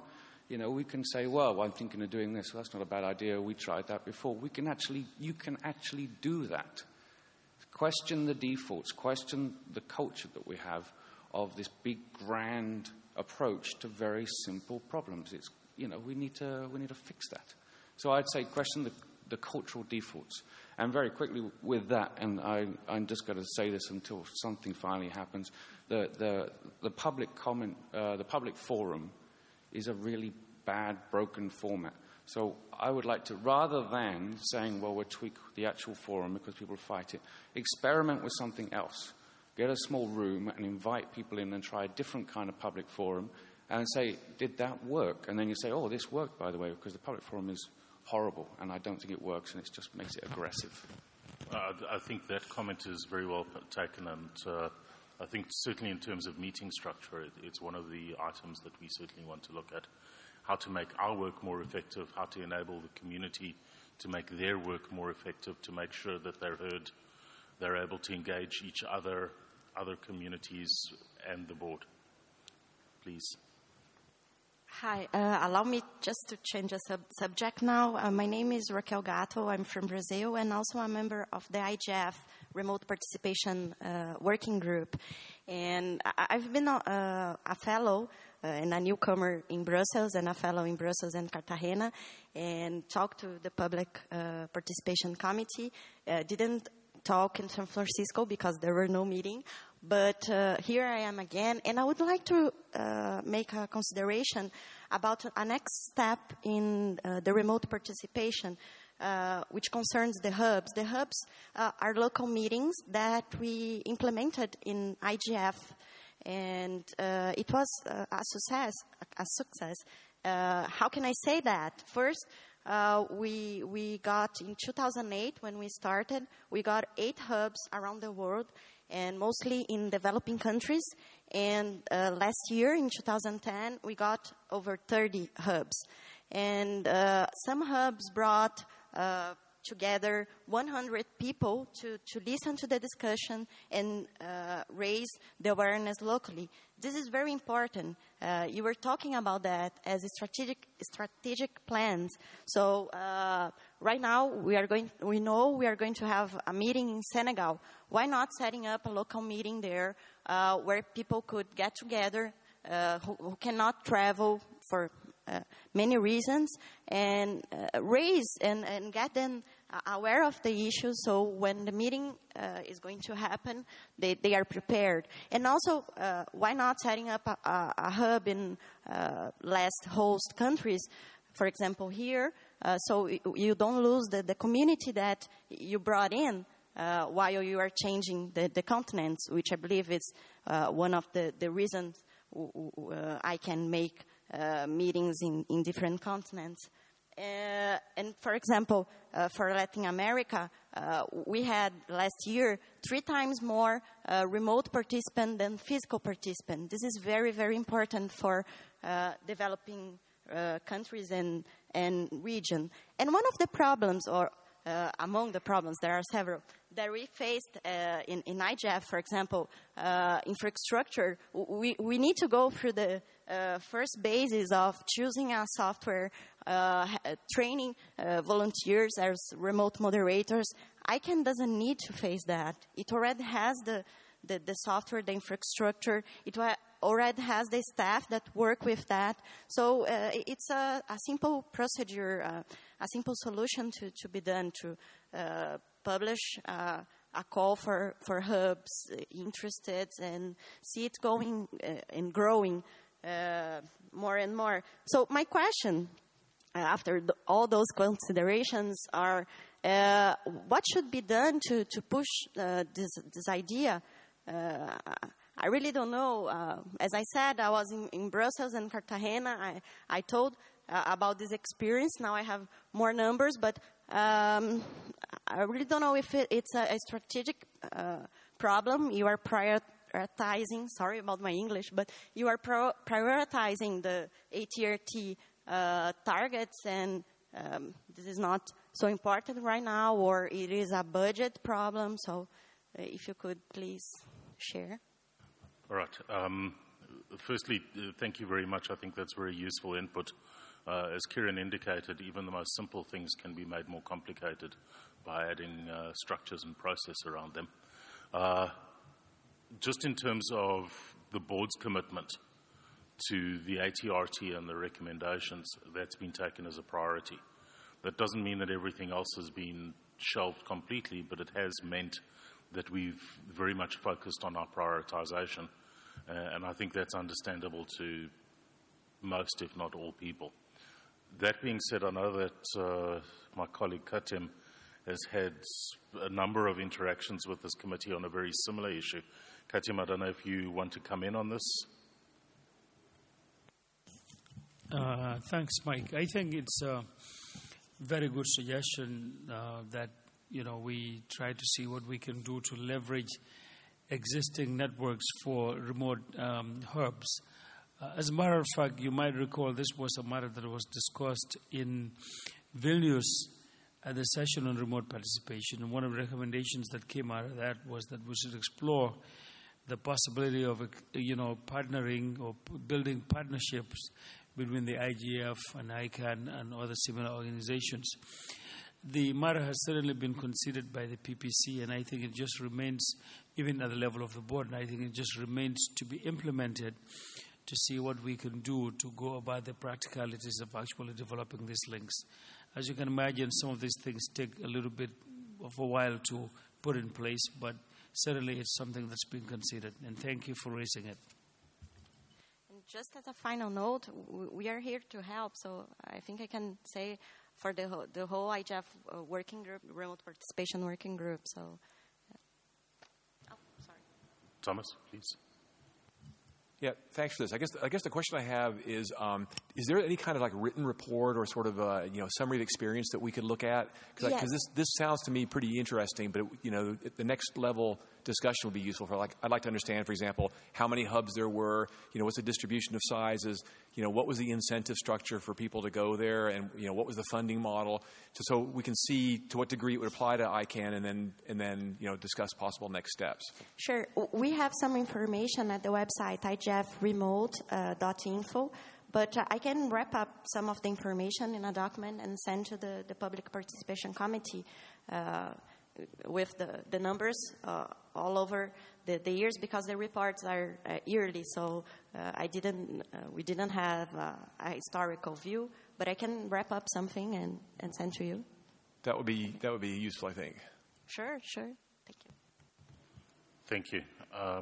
You know, we can say, well, I'm thinking of doing this. Well, that's not a bad idea. We tried that before. You can actually do that. Question the defaults. Question the culture that we have of this big, grand approach to very simple problems. It's, you know, we need to fix that. So I'd say question the cultural defaults. And very quickly with that, and I'm just going to say this until something finally happens, the public comment, the public forum is a really bad, broken format. So I would like to, rather than saying, well, we'll tweak the actual forum because people fight it, experiment with something else. Get a small room and invite people in and try a different kind of public forum and say, did that work? And then you say, oh, this worked, by the way, because the public forum is horrible and I don't think it works and it just makes it aggressive. I think that comment is very well taken, and I think certainly in terms of meeting structure, it's one of the items that we certainly want to look at. How to make our work more effective, how to enable the community to make their work more effective, to make sure that they're heard, they're able to engage each other communities and the board. Please. Hi, allow me just to change the subject now. My name is Raquel Gatto. I'm from Brazil and also a member of the IGF Remote Participation Working Group. And I've been a fellow and a newcomer in Brussels and a fellow in Brussels and Cartagena and talked to the Public Participation Committee. Didn't talk in San Francisco because there were no meetings. But here I am again, and I would like to make a consideration about a next step in the remote participation, which concerns the hubs. The hubs are local meetings that we implemented in IGF, and it was a success. How can I say that? First, we got, in 2008, when we started, we got 8 hubs around the world, and mostly in developing countries. And last year, in 2010, we got over 30 hubs. And some hubs brought together 100 people to listen to the discussion and raise the awareness locally. This is very important. You were talking about that as a strategic plans. So right now we know we are going to have a meeting in Senegal. Why not setting up a local meeting there where people could get together who cannot travel for many reasons and raise and get them aware of the issue, so when the meeting is going to happen, they are prepared. And also, why not setting up a hub in less host countries, for example here, so you don't lose the community that you brought in while you are changing the continents, which I believe is one of the reasons I can make meetings in different continents. And for example, for Latin America, we had last year 3 times more remote participants than physical participants. This is very, very important for developing countries and region. And one of the problems, or among the problems, there are several, that we faced in IGF, for example, infrastructure. We need to go through the first basis of choosing a software, training volunteers as remote moderators. ICANN doesn't need to face that. It already has the software, the infrastructure. It already has the staff that work with that. So it's a simple procedure, a simple solution to be done to publish a call for hubs interested and see it going and growing more and more. So my question, after all those considerations, are what should be done to push this idea? I really don't know. As I said, I was in Brussels and Cartagena. I told about this experience. Now I have more numbers, but I really don't know if it's a strategic problem. You are prioritizing, sorry about my English, but you are prioritizing the ATRT targets, and this is not so important right now, or it is a budget problem. So if you could please share. All right. Firstly, thank you very much. I think that's very useful input. As Kieran indicated, even the most simple things can be made more complicated by adding structures and process around them. Just in terms of the board's commitment to the ATRT and the recommendations, that's been taken as a priority. That doesn't mean that everything else has been shelved completely, but it has meant that we've very much focused on our prioritization. And I think that's understandable to most, if not all, people. That being said, I know that my colleague Katim has had a number of interactions with this committee on a very similar issue. Katim, I don't know if you want to come in on this. Thanks, Mike. I think it's a very good suggestion that we try to see what we can do to leverage existing networks for remote hubs. As a matter of fact, you might recall this was a matter that was discussed in Vilnius at the session on remote participation. And one of the recommendations that came out of that was that we should explore the possibility of partnering or building partnerships between the IGF and ICANN and other similar organizations. The matter has certainly been considered by the PPC, and I think it just remains, even at the level of the board, and I think it just remains to be implemented to see what we can do to go about the practicalities of actually developing these links. As you can imagine, some of these things take a little bit of a while to put in place, but certainly it's something that's being considered, and thank you for raising it. And just as a final note, we are here to help, so I think I can say for the whole IGF working group, remote participation working group. So, sorry. Thomas, please. Yeah, thanks for this. I guess the question I have is there any kind of like written report or sort of summary of experience that we could look at? Because Yes. this sounds to me pretty interesting, but the next level discussion would be useful for I'd like to understand, for example, how many hubs there were, what's the distribution of sizes, what was the incentive structure for people to go there, and what was the funding model, so we can see to what degree it would apply to ICANN, and then discuss possible next steps. Sure. We have some information at the website, igfremote.info, but I can wrap up some of the information in a document and send to the Public Participation Committee with the numbers all over the years, because the reports are yearly, so we didn't have a historical view, but I can wrap up something and send to you. That would be useful, I think. Sure. Thank you. Thank you.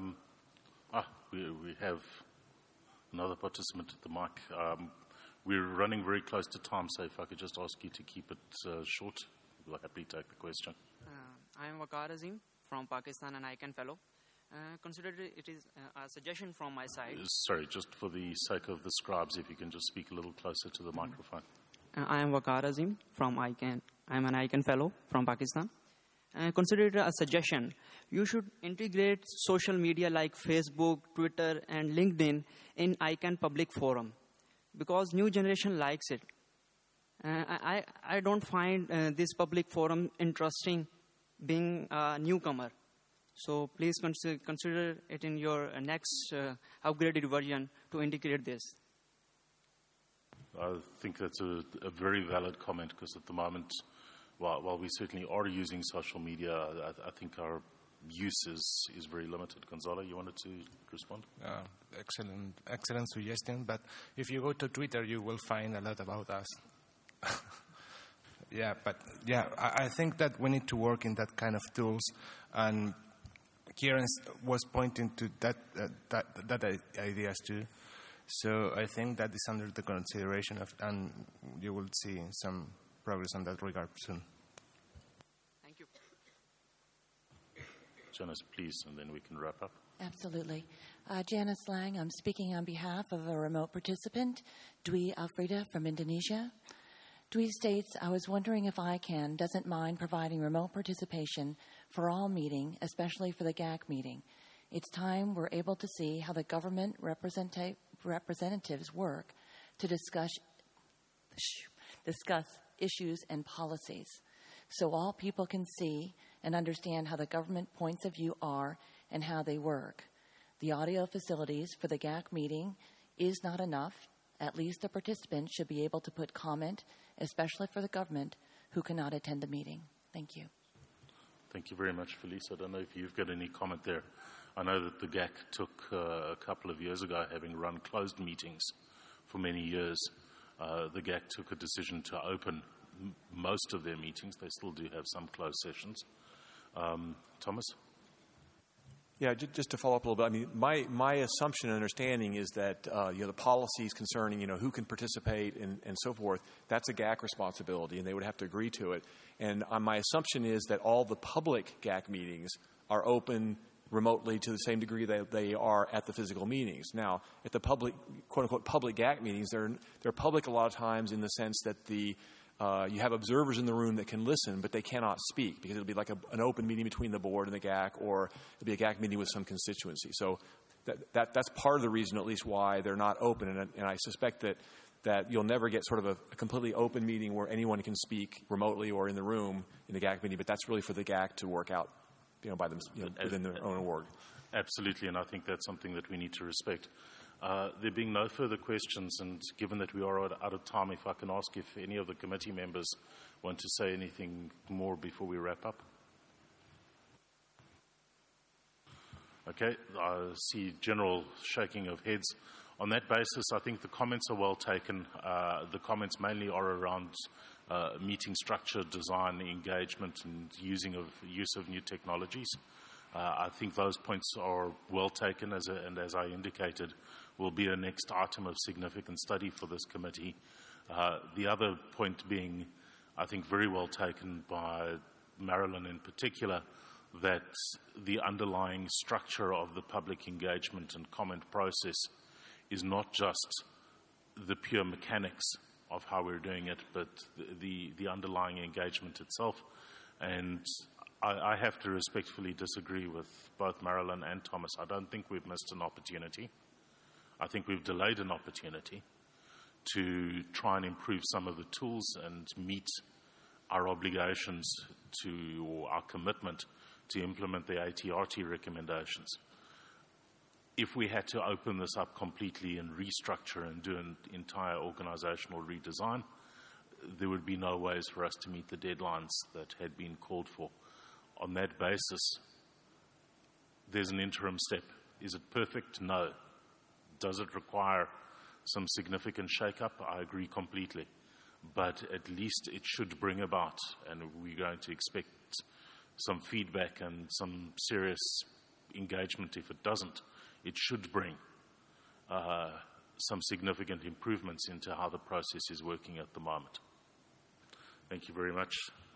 We have another participant at the mic. We're running very close to time, so if I could just ask you to keep it short, we'll happily take the question. I am Waqar Azim from Pakistan, and ICANN fellow. Consider it is a suggestion from my side. Sorry, just for the sake of the scribes, if you can just speak a little closer to the microphone. I am Waqar Azim from ICANN. I am an ICANN fellow from Pakistan. Consider it a suggestion. You should integrate social media like Facebook, Twitter, and LinkedIn in ICANN public forum, because new generation likes it. I don't find this public forum interesting being a newcomer. So please consider it in your next upgraded version to integrate this. I think that's a very valid comment, because at the moment, while we certainly are using social media, I think our use is very limited. Gonzalo, you wanted to respond? Excellent suggestion. But if you go to Twitter, you will find a lot about us. I think that we need to work in that kind of tools, and Kieran was pointing to that ideas too. So I think that is under the consideration of, and you will see some progress on that regard soon. Thank you. Janice, please, and then we can wrap up. Absolutely. Janice Lang, I'm speaking on behalf of a remote participant, Dwi Alfreda from Indonesia. Dwi states, I was wondering if ICANN doesn't mind providing remote participation for all meeting, especially for the GAC meeting. It's time we're able to see how the government representatives work to discuss issues and policies, so all people can see and understand how the government points of view are and how they work. The audio facilities for the GAC meeting is not enough. At least the participants should be able to put comment, especially for the government who cannot attend the meeting. Thank you. Thank you very much, Felice. I don't know if you've got any comment there. I know that the GAC took a couple of years ago, having run closed meetings for many years, the GAC took a decision to open most of their meetings. They still do have some closed sessions. Thomas? Yeah, just to follow up a little bit. I mean, my assumption and understanding is that the policies concerning who can participate and so forth, that's a GAC responsibility, and they would have to agree to it. And my assumption is that all the public GAC meetings are open remotely to the same degree that they are at the physical meetings. Now, at the public, quote unquote, public GAC meetings, they're public a lot of times in the sense that you have observers in the room that can listen, but they cannot speak because it'll be like an open meeting between the board and the GAC, or it'll be a GAC meeting with some constituency. So that's part of the reason, at least, why they're not open. And I suspect that you'll never get sort of a completely open meeting where anyone can speak remotely or in the room in the GAC meeting, but that's really for the GAC to work out by them, within their own org. Absolutely, and I think that's something that we need to respect. There being no further questions, and given that we are out of time, if I can ask if any of the committee members want to say anything more before we wrap up. Okay, I see general shaking of heads. On that basis, I think the comments are well taken. The comments mainly are around meeting structure, design, engagement, and use of new technologies. I think those points are well taken, and as I indicated, will be a next item of significant study for this committee. The other point being, I think, very well taken by Marilyn in particular, that the underlying structure of the public engagement and comment process is not just the pure mechanics of how we're doing it, but the underlying engagement itself. And I have to respectfully disagree with both Marilyn and Thomas. I don't think we've missed an opportunity. I think we've delayed an opportunity to try and improve some of the tools and meet our obligations or our commitment to implement the ATRT recommendations. If we had to open this up completely and restructure and do an entire organizational redesign, there would be no ways for us to meet the deadlines that had been called for. On that basis, there's an interim step. Is it perfect? No. Does it require some significant shake-up? I agree completely. But at least it should bring about, and we're going to expect some feedback and some serious engagement if it doesn't. It should bring some significant improvements into how the process is working at the moment. Thank you very much.